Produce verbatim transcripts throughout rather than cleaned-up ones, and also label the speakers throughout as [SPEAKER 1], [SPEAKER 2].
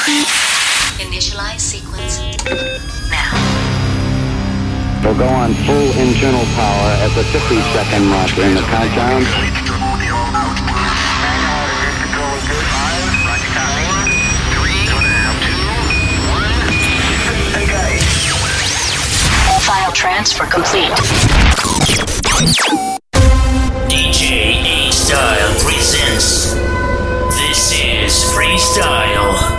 [SPEAKER 1] Initialize sequence now.
[SPEAKER 2] We'll go on full internal power at the fifty second mark in the countdown.
[SPEAKER 1] File transfer complete.
[SPEAKER 3] D J A-Style presents. This is Freestyle.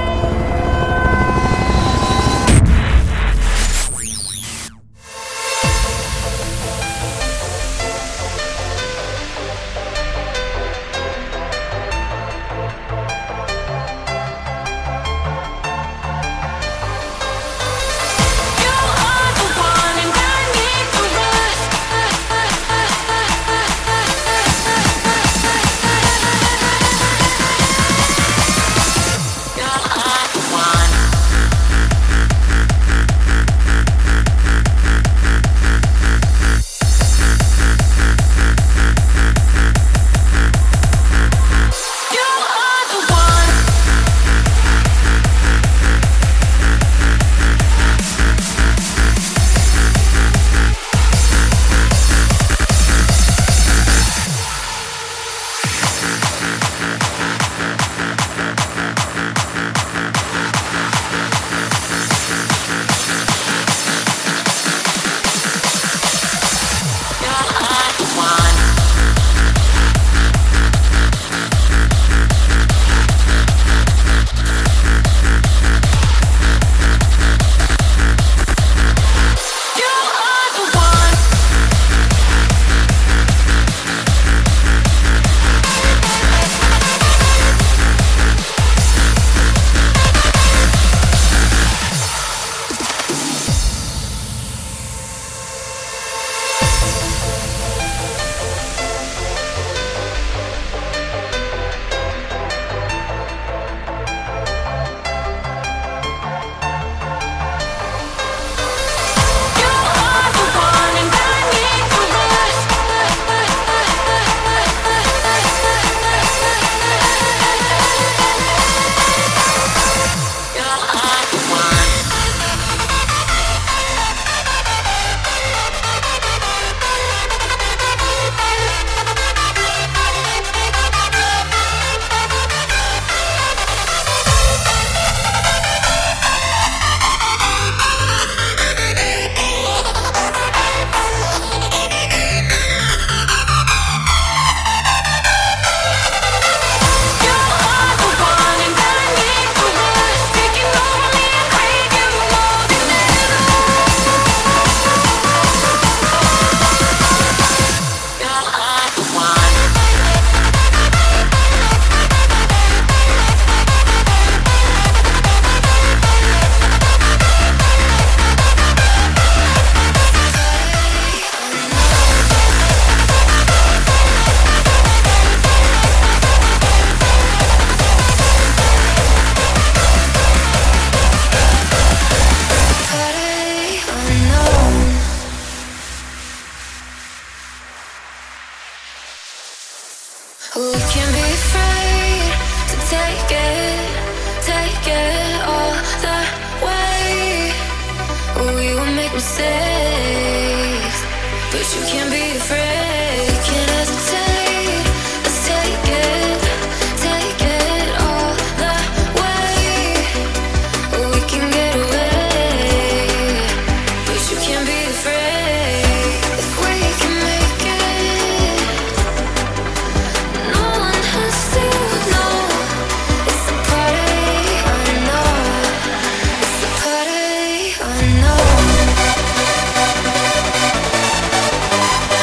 [SPEAKER 4] I know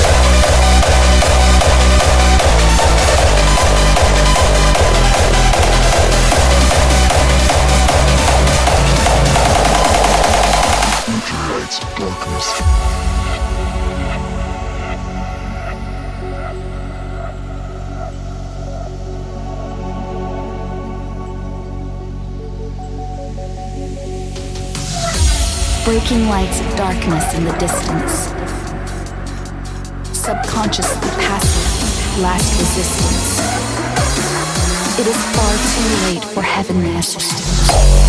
[SPEAKER 4] Breaking lights of darkness in the distance. Subconsciously passive, last resistance. It is far too late for heavenly assistance.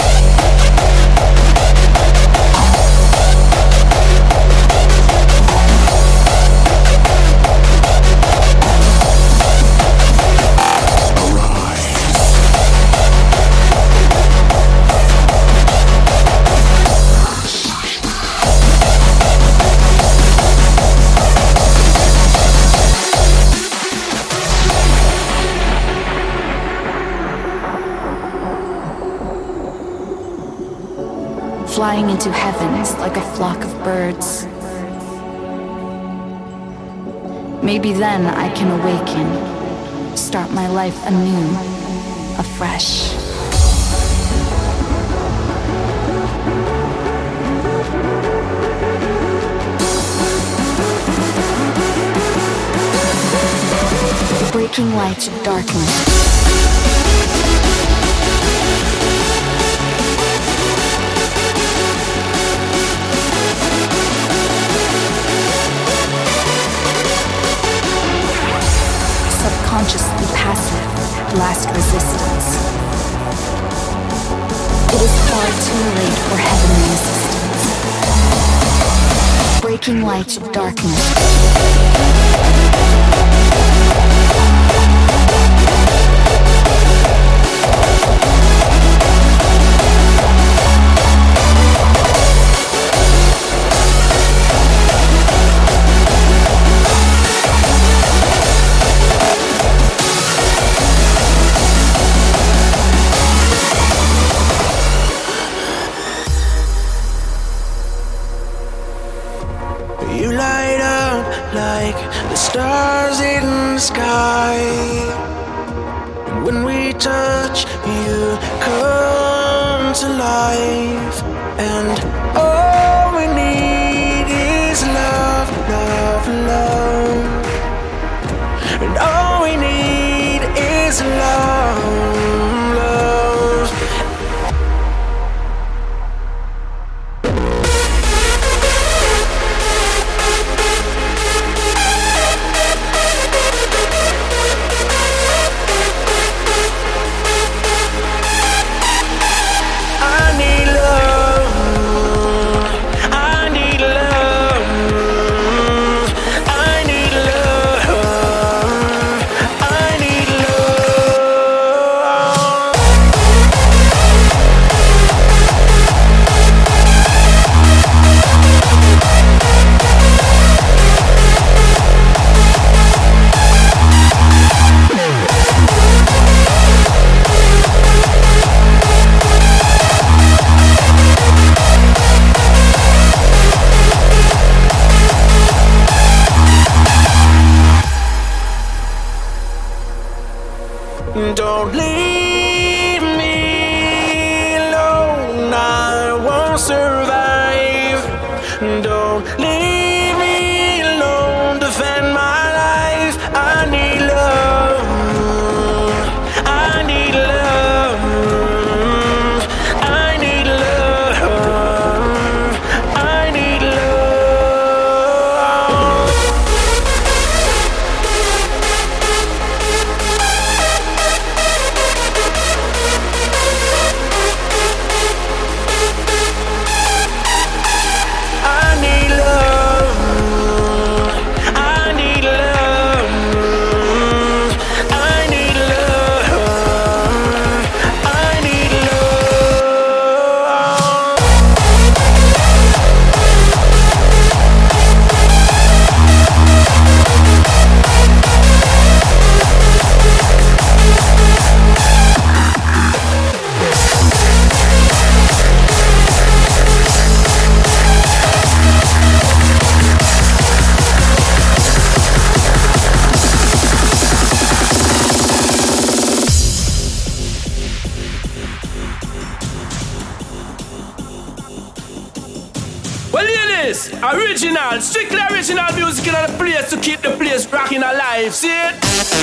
[SPEAKER 4] Flying into heavens like a flock of birds. Maybe then I can awaken, start my life anew, afresh. Breaking lights of darkness. Subconsciously passive, last resistance. It is far too late for heavenly assistance. Breaking lights of darkness.
[SPEAKER 5] You light up like the stars in the sky. And when we touch, you come to life. And all we need is love, love, love. And all we need is love, love. Don't leave me alone, I won't survive. Don't leave me alone, defend my life. I need love, I need love, I need love, I need love. Original, strictly original music in the place to keep the place rocking alive. See it?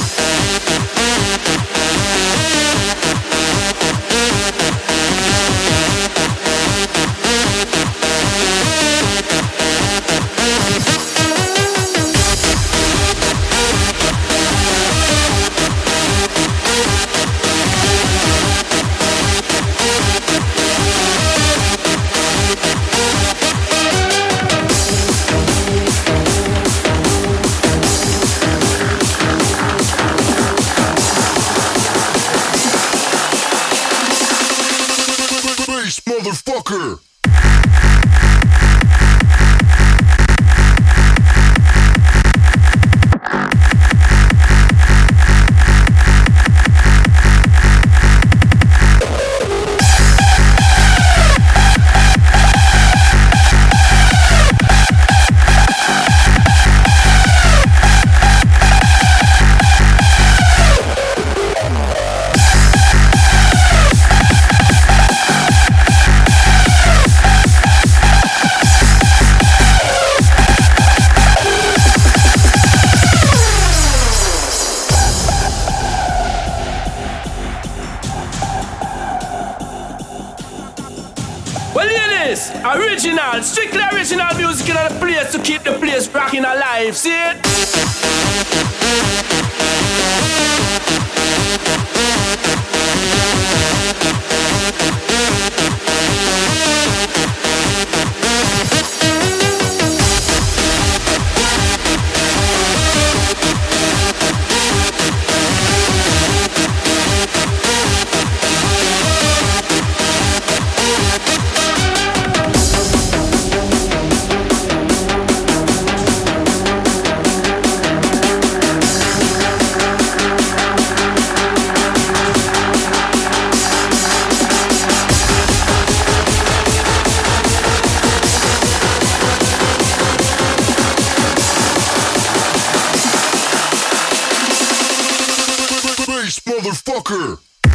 [SPEAKER 6] Motherfucker!
[SPEAKER 5] Original, strictly original music in the place to keep the place rocking alive. See it? Motherfucker!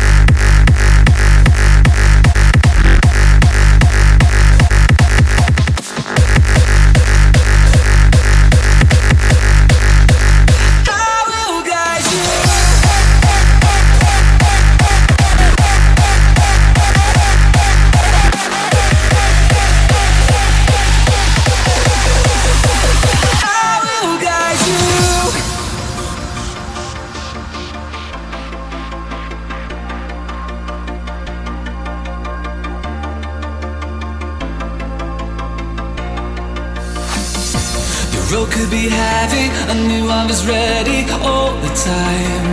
[SPEAKER 7] road could be heavy, I knew I was ready all the time.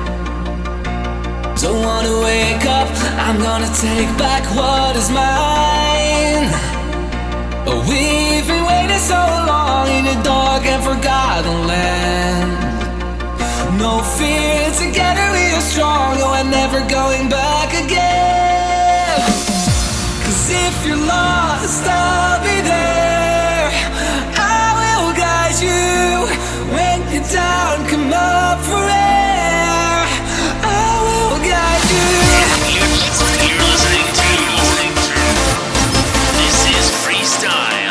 [SPEAKER 7] Don't wanna wake up, I'm gonna take back what is mine. Oh, we've been waiting so long in a dark and forgotten land. No fear, together we are strong, and we're never going back again. Cause if you're lost, I'll be there. I will guide you. When you're down, come up for air. I will guide you.
[SPEAKER 3] You're, you're listening to This is Freestyle.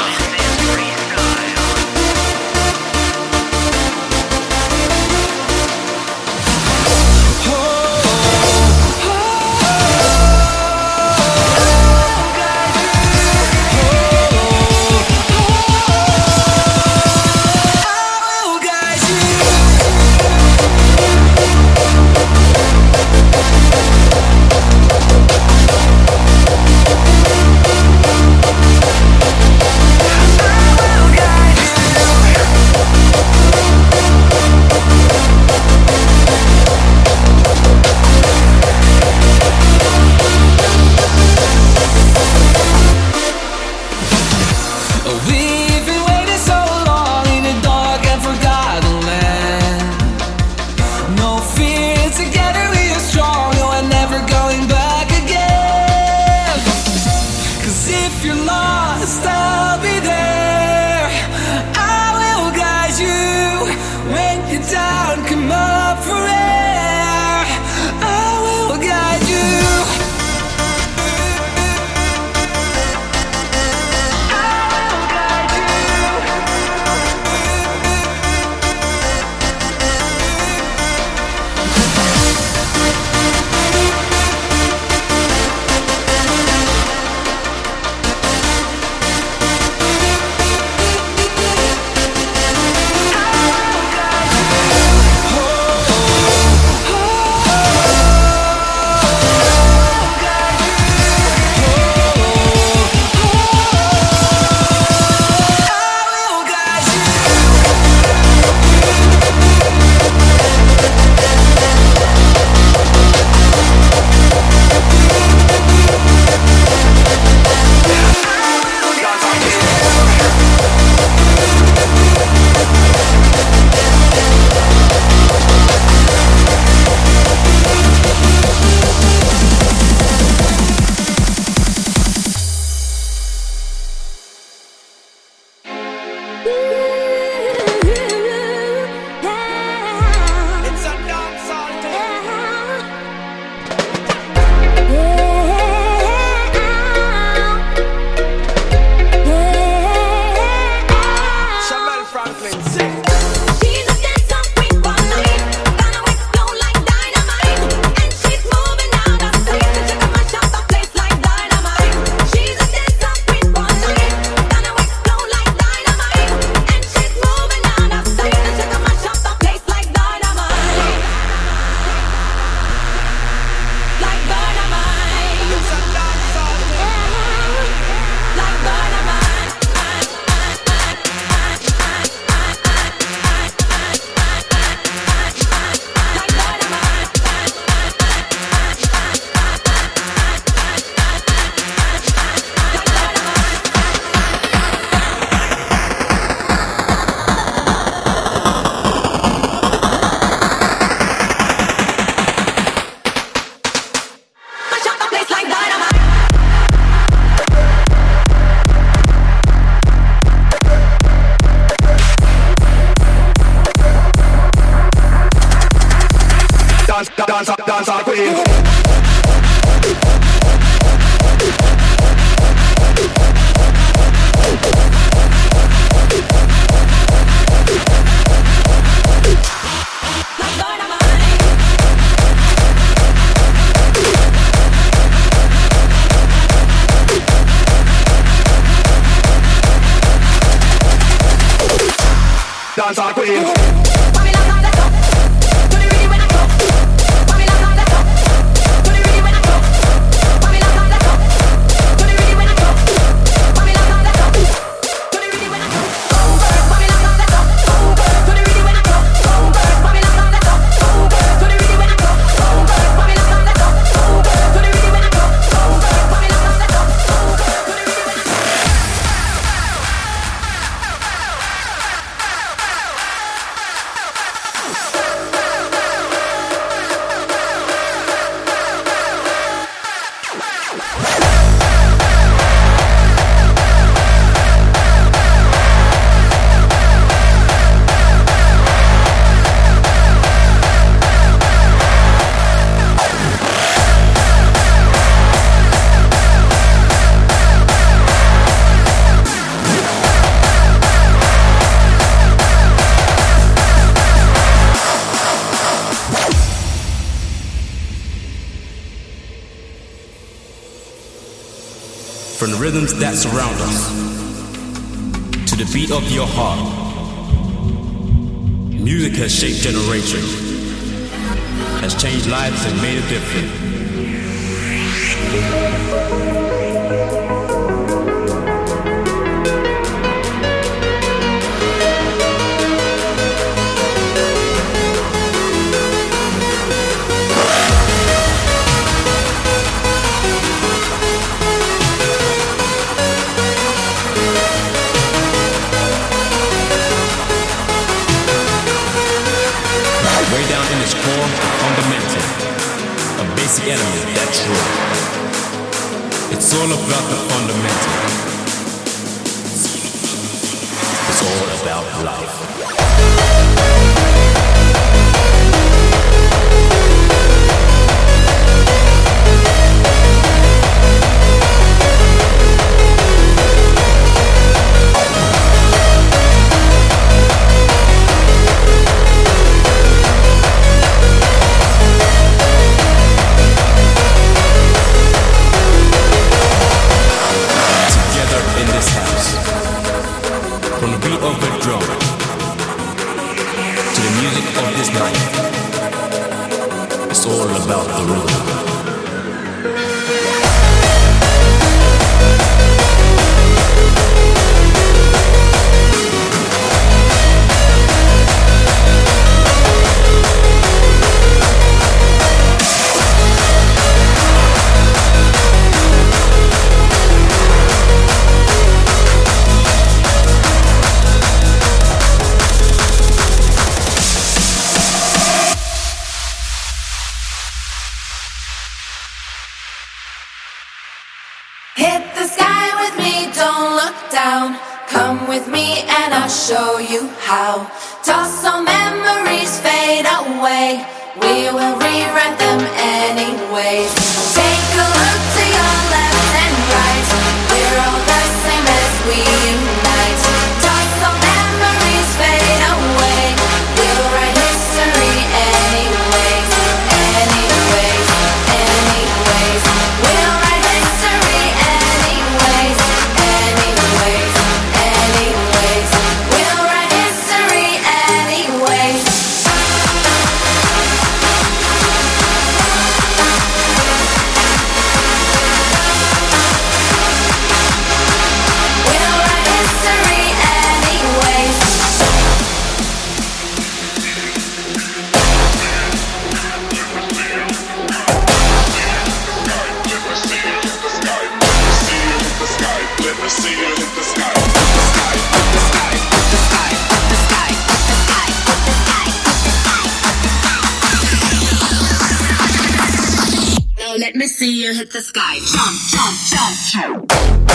[SPEAKER 7] Oh,
[SPEAKER 6] dance, dance, dance, queen. Dance our queen.
[SPEAKER 8] From the rhythms that surround us to the beat of your heart, music has shaped generations, has changed lives and made a difference. Basic element, that's true. It's all about the fundamental. It's all about life.
[SPEAKER 9] Show you how. Toss all memories, fade away. We will rewrite them anyways. Take a look to your left and right. We're all the same as we unite. Toss all memories, fade away. We'll write history anyways. Anyways, anyways. We'll write history anyways. Anyways, anyways. We'll write history anyways. Let me see you hit the sky. Jump, jump, jump, jump.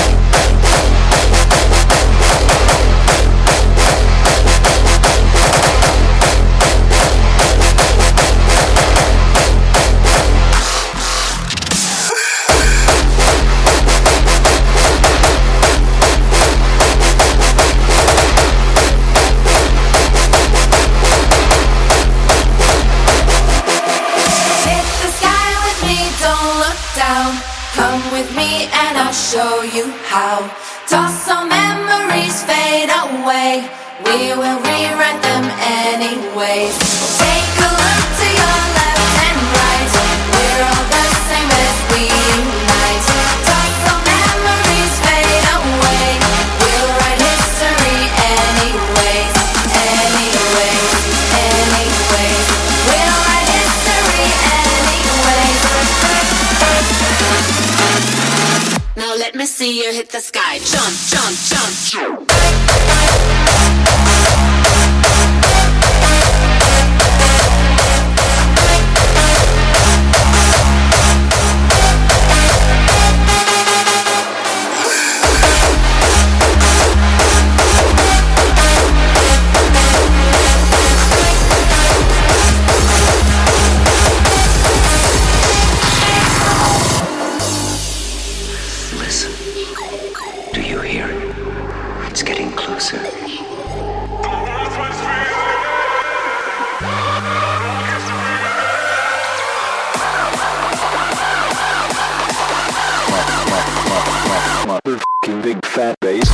[SPEAKER 10] with me and I'll show you how. Toss all memories, fade away. We will rewrite them anyways. Take a look to your left and right. We're all the same as we unite. Toss all memories, fade away. We'll write history anyways. Anyways, anyways. We'll write history anyways. Now let me see you hit the sky. Jump, jump, jump, jump.
[SPEAKER 11] Big fat bass.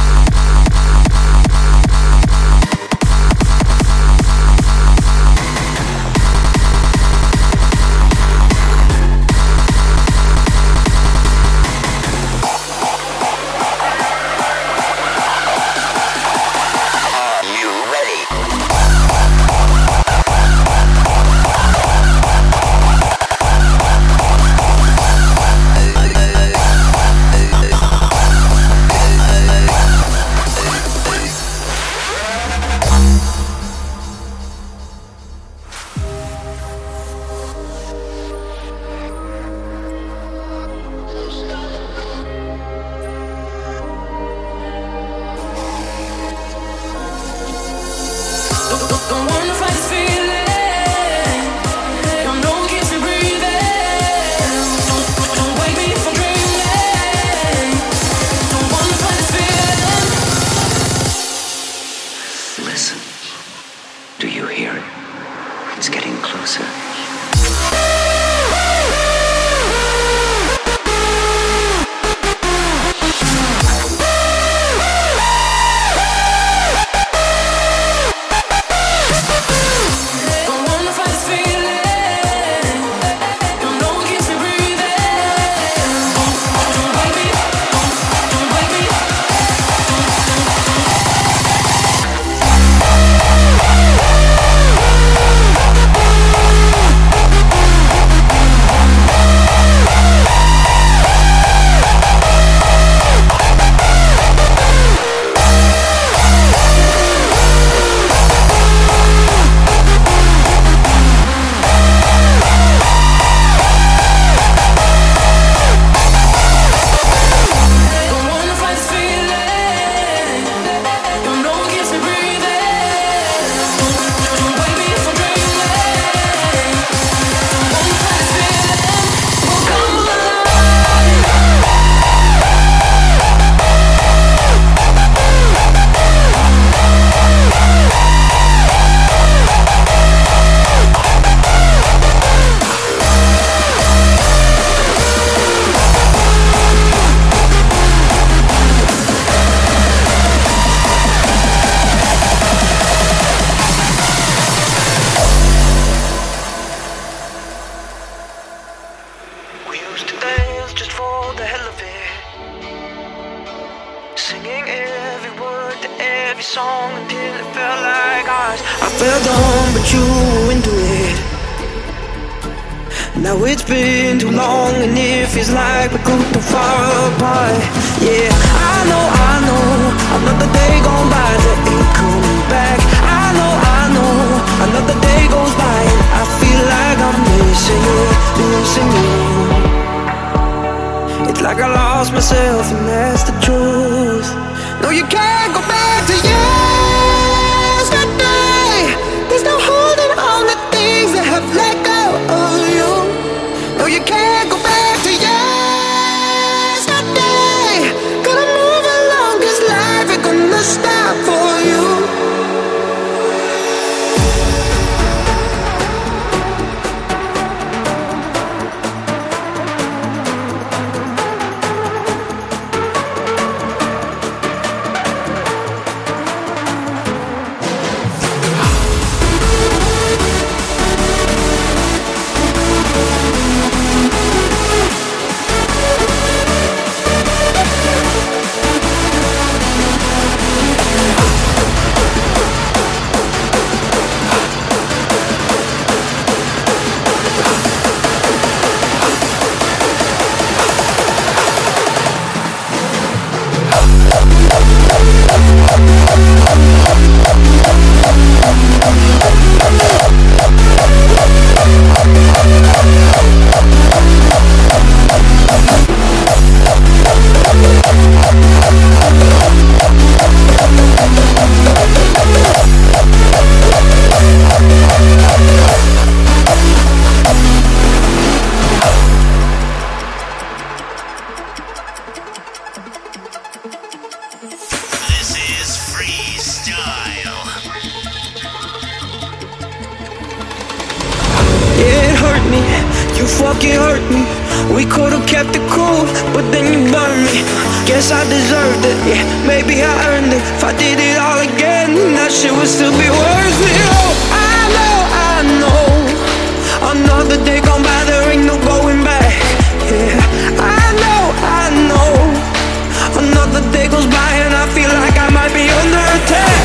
[SPEAKER 12] me, you fucking hurt me. We could've kept it cool, but then you burned me. Guess I deserved it, yeah, maybe I earned it. If I did it all again, that shit would still be worth it. Oh, I know, I know. Another day gone by, there ain't no going back. Yeah, I know, I know. Another day goes by and I feel like I might be under attack.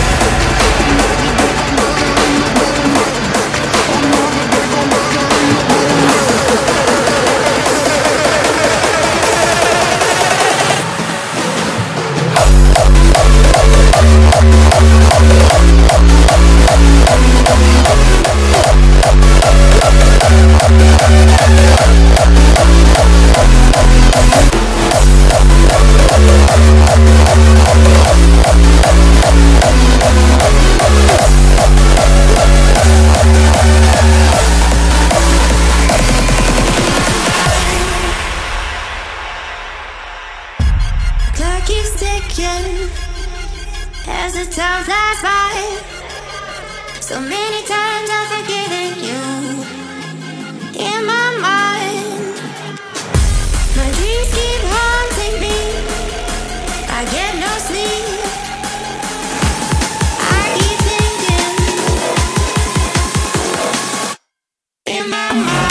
[SPEAKER 10] Clock keeps ticking as the time flies by. So many times I've forgiven you in my mind. My dreams keep haunting me. I get no sleep. I keep thinking in my mind.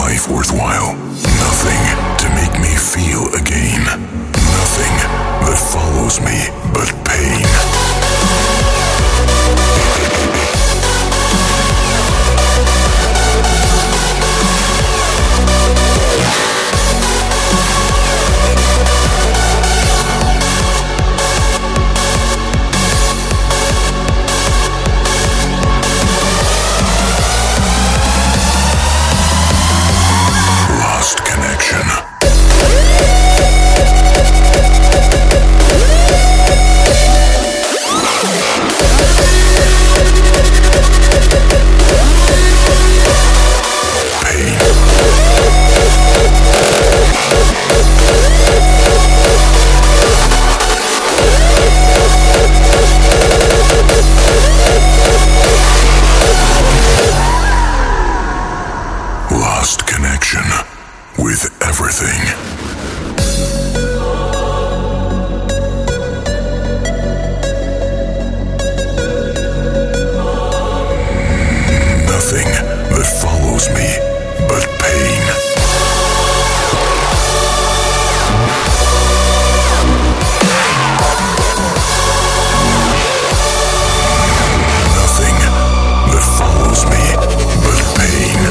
[SPEAKER 13] life worthwhile. Nothing to make me feel again. Nothing that follows me but pain. Lost connection. Lost connection with everything. Nothing that follows me but pain. Nothing that follows me but pain.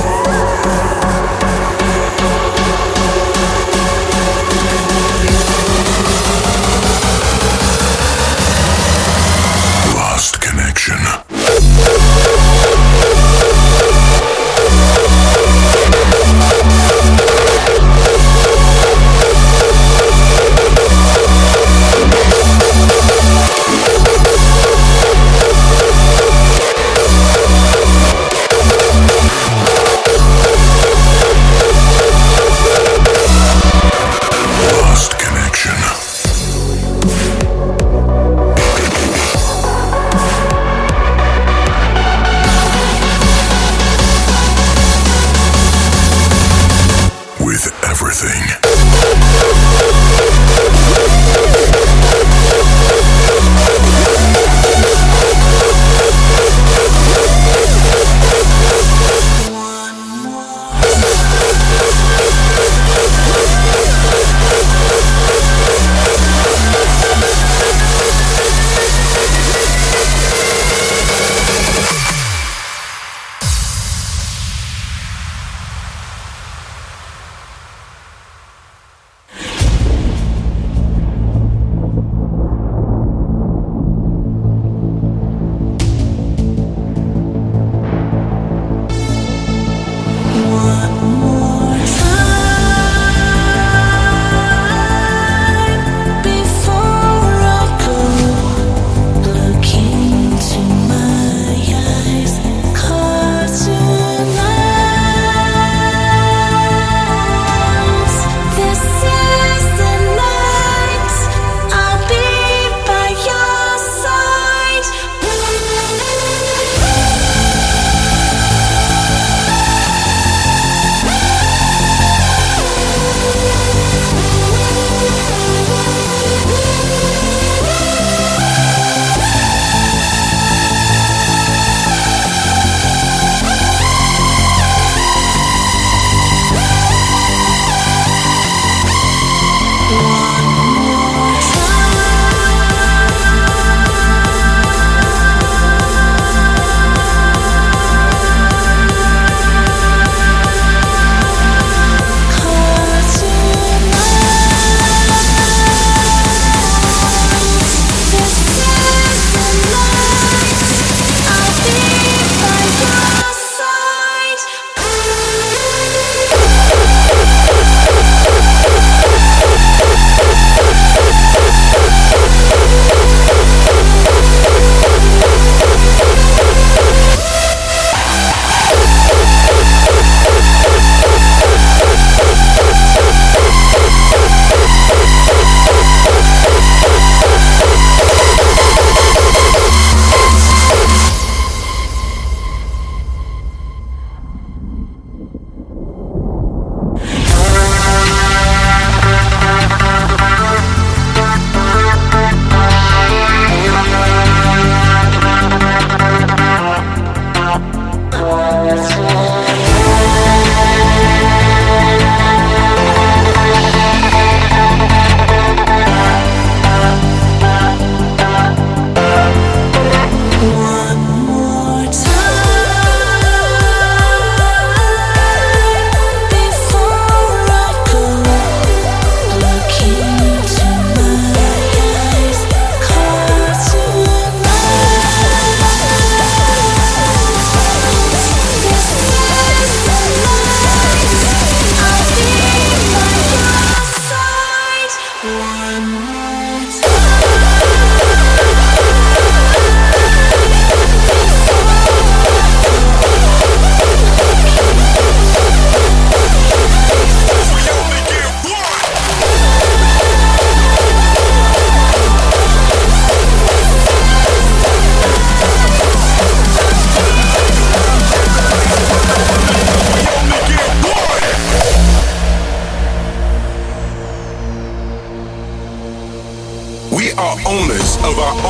[SPEAKER 13] Lost connection. Lost connection. With everything.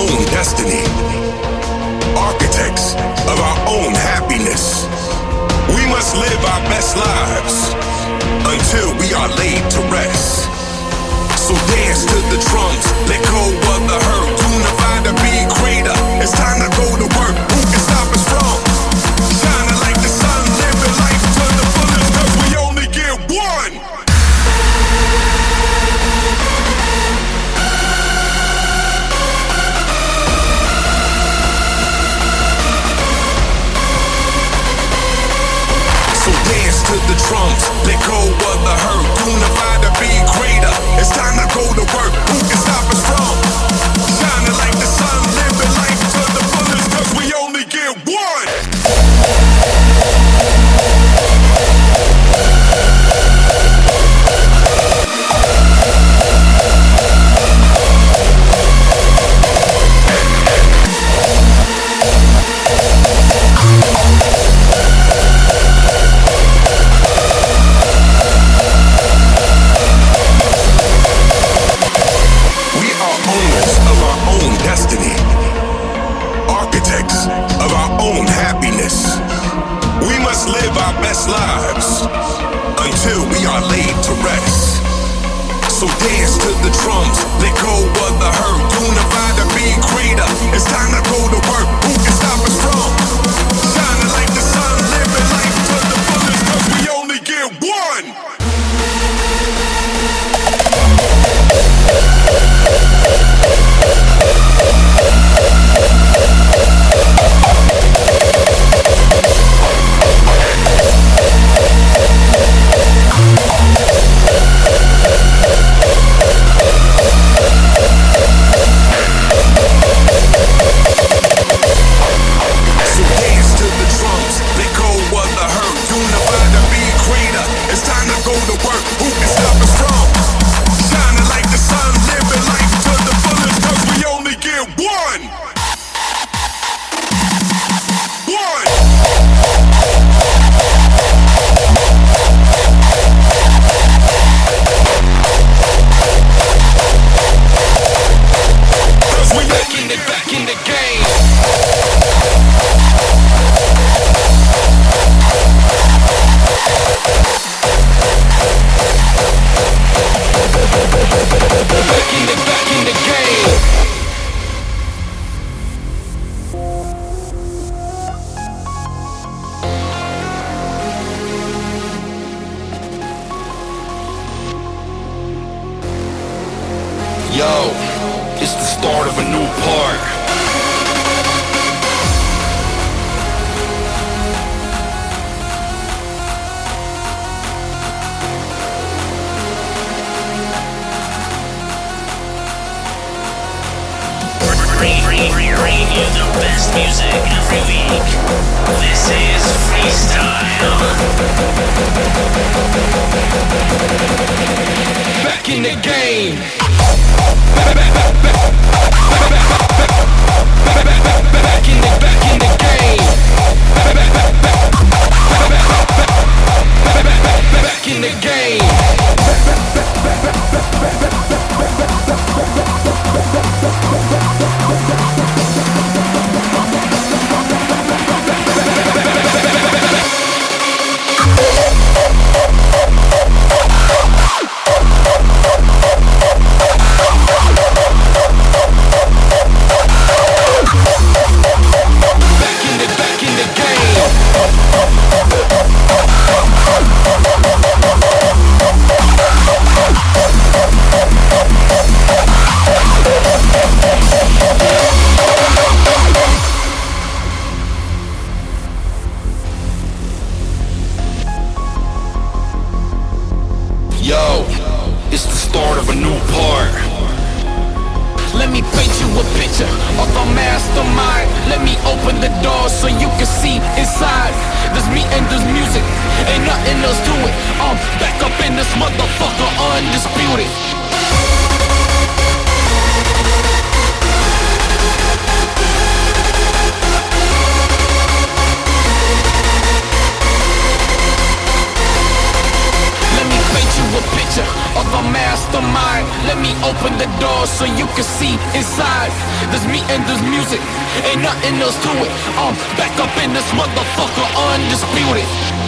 [SPEAKER 13] own destiny, architects of our own happiness. We must live our best lives until we are laid to rest. So dance to the drums, let go of the hurt, unify to be greater. It's time to go to work. Who can stop us from shining like the sun, living life to the fullest, 'cause we only get one. So dance to the drums, let go of the hurt, unify to be greater. It's time to go to work. Who can stop us from shining like the sun, living life to the fullest, 'cause we only get one. Destiny, architects of our own happiness. We must live our best lives until we are laid to rest. So dance to the drums, let go of the hurt, unify to be greater. It's time to go to work. Who can stop us from shining like the sun, living life to the fullest, 'cause we only get one.
[SPEAKER 14] Yo, it's the start of a new part.
[SPEAKER 3] Bring you the best music every week. This is Freestyle.
[SPEAKER 14] Back in the game. Back in the back in the game. Back in the game. Yo, it's the start of a new part. Let me paint you a picture of a mastermind. Let me open the door so you can see inside. There's me and there's music, ain't nothing else to it. I'm back up in this motherfucker, undisputed. Let me paint you a picture of a mastermind. Let me open the door so you can see inside. There's me and there's music, ain't nothing else to it. I'm back up in this motherfucker, undisputed.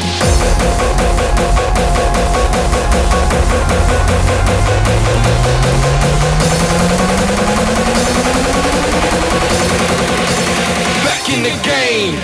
[SPEAKER 14] Back in the game.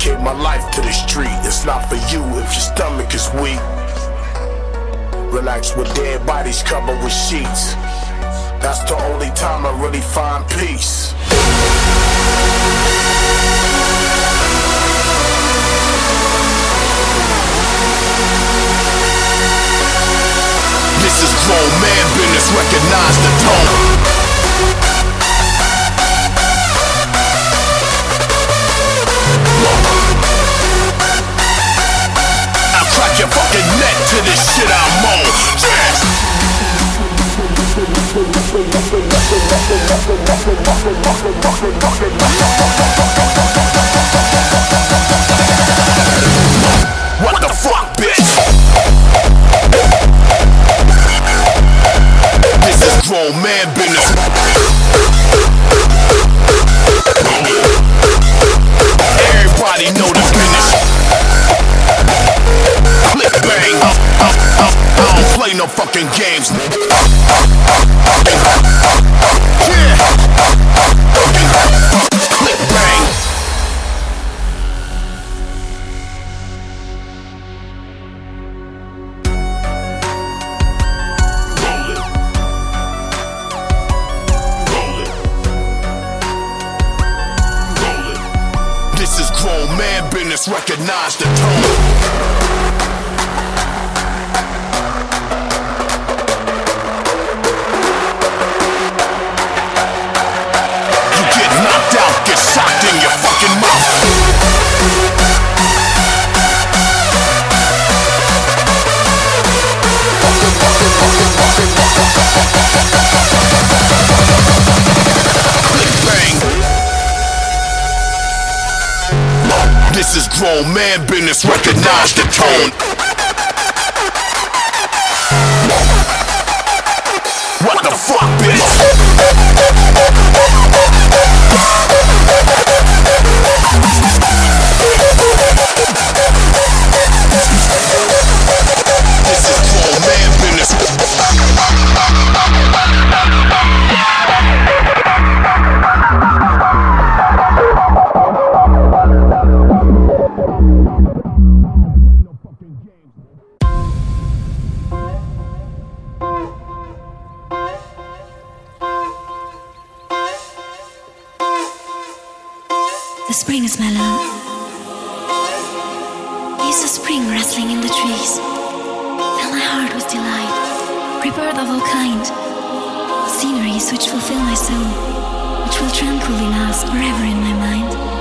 [SPEAKER 15] dedicate my life to the street. It's not for you if your stomach is weak. Relax with dead bodies covered with sheets. That's the only time I really find peace. This is grown man business, recognize the tone. I'll crack your fucking neck to this shit I'm on. Yeah. What the fuck, bitch? This is grown man business. Everybody know the business. Click bang. I, I, I, I don't play no fucking games. Yeah. Click bang. This is grown man business, recognize the tone. You get knocked out, get socked in your fucking mouth. Click bang. This is grown man business, recognize the tone. What the fuck, bitch? This is grown man business.
[SPEAKER 4] The spring is mellow. Is the spring rustling in the trees? Fill my heart with delight. Rebirth of all kind. Sceneries which fulfill my soul, which will tranquilly last forever in my mind.